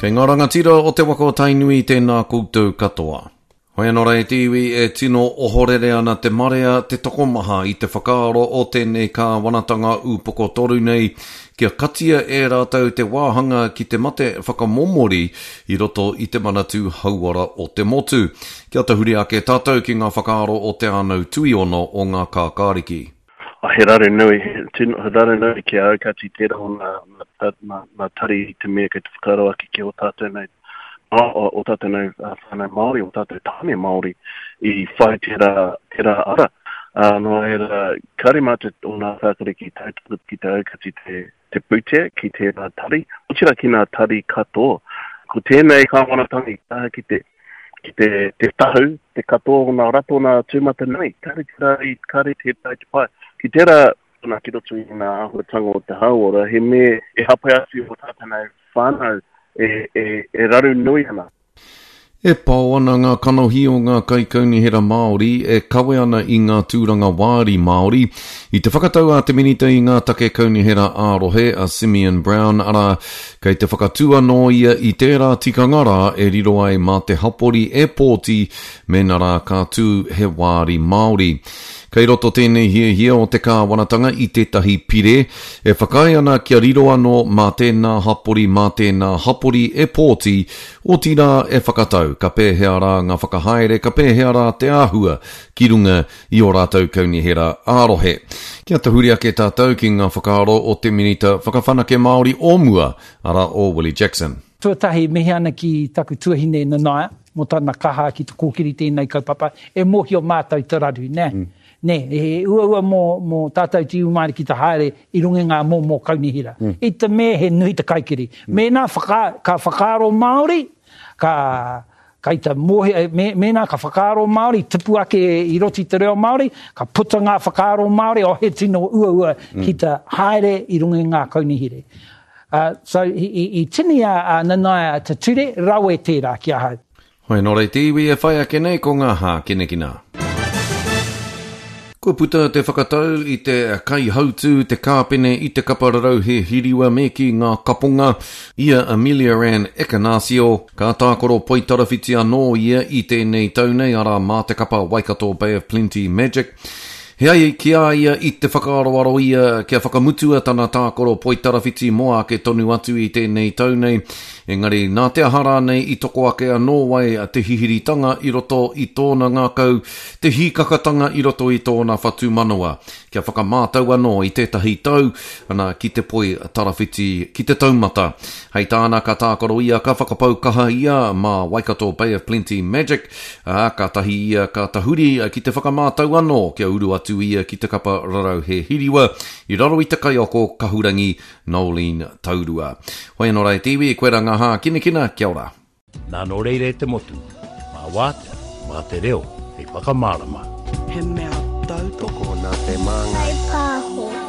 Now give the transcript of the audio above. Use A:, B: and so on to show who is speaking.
A: Kei ngā rangatira o te waka o Tainui tēnā koutou katoa. Hoi anō rei tiwi e tino ohorere ana te marea te tokomaha I te whakaaro o tēnei ka wanatanga upoko toru nei kia katia e rātau te wāhanga ki te mate whakamomori I roto I te manatu hauara o te motu. Kia te huri ake tātou ki ngā whakaaro o te anau tui ono o ngā kākāriki.
B: He rare nui ki aukati tērā o ngā tari te mea kei te whakaaro aki ki o tātou nei. O tātou nei whānau Māori, o tātou tāne Māori I whai tērā ara. No era karimata o ngā whakariki tauturu ki te aukati te pute ki tērā tari. Uchira ki ngā tari katoa. Ko tēnei ka wanatangi ki te tahu, te katoa o ngā rato ngā tūmata nei. Kare tētai te pai. Ki tērā nā ki roto I ngā ahuratanga o te hauora, he me e hapai atu o tātou nei whānau e raru nui ana.
A: E pau ana ngā kanohi o ngā kaikaunihera Māori e kawe ana I ngā tūranga wāri Māori. I te whakatau a te minita I ngā take kaunihera ārohe a Simeon Brown ara kei te whakatua no ia I tērā tikangara e riro ai mā te hapori e pōti me nā rā kātū he wāri Māori. Kei roto tēnei hia o te kāwanatanga I tētahi pire, e whakai ana kia riro anō mā tēnā hapori e pōti o tira e whakatau, ka pēhea rā ngā whakahaere, ka pēhea rā te āhua, ki runga I o rātou kaunihera ārohe. Kia te huri ake tātou ki ngā whakaaro o te minita whakawhanake Māori o mua, ara o Willie Jackson.
C: Tuatahi mehe ana ki taku tuahine nanaia, mo tāna kaha ki te kōkiri tēnei kaupapa, e mohi o mātou te raru, ne? Ne, e ua mō tātou ti umari ki te haere I runga ngā mō kaunihira. I te me he nui te kaikiri. Mēnā ka whakaaro Māori, ka ita mohe, mēnā ka whakaaro Māori, tipu ake I roti te reo Māori, ka puta ngā whakaaro Māori o he tino ua ki te haere I runga ngā kaunihire. So, I tini a nanaia te ture, rau e tērā ki a hau.
A: Hoi nō rei tiwi e whai ake nei ko ngā hā kinekina. Ko puta te whakatau I te kai hautu, te kāpene I te kapararau he hiriwa me ki ngā kapunga. Ia Amelia Ran Ekanasio, ka tākoro poitarawhiti anō ia I tēnei taunei ara mā te kapa Waikato Bay of Plenty Magic. Hei kia ia I te whakaaro ia kia whakamutua tana tākoro poitarawhiti moa ke tonu atu I tēnei taunei. Engari, nā te ahara nei I toko ake anō wai te hihiritanga I roto I tōna ngākau, te hikakatanga I roto I tōna whatu manawa. Kia whakamātau anō I tētahi tau, ana ki te poi tarawhiti, ki te taumata. Hei tāna ka tākoro ia ka whakapau kaha ia mā Waikato Bay of Plenty Magic, ka tahi ia ka tahuri ki te whakamātau anō kia uru atu ia ki te kapa rarau he hiriwa I raro I te kaioko kahurangi Nolene Taurua. Hoi anō rei tiwi, koe ranga hā kinekina, kia ora.
D: Nā no reire te motu, mā wātea, mā te reo, hei whakamārama.
E: He mea tautoko
F: nā te māngai.
E: Hei pāho.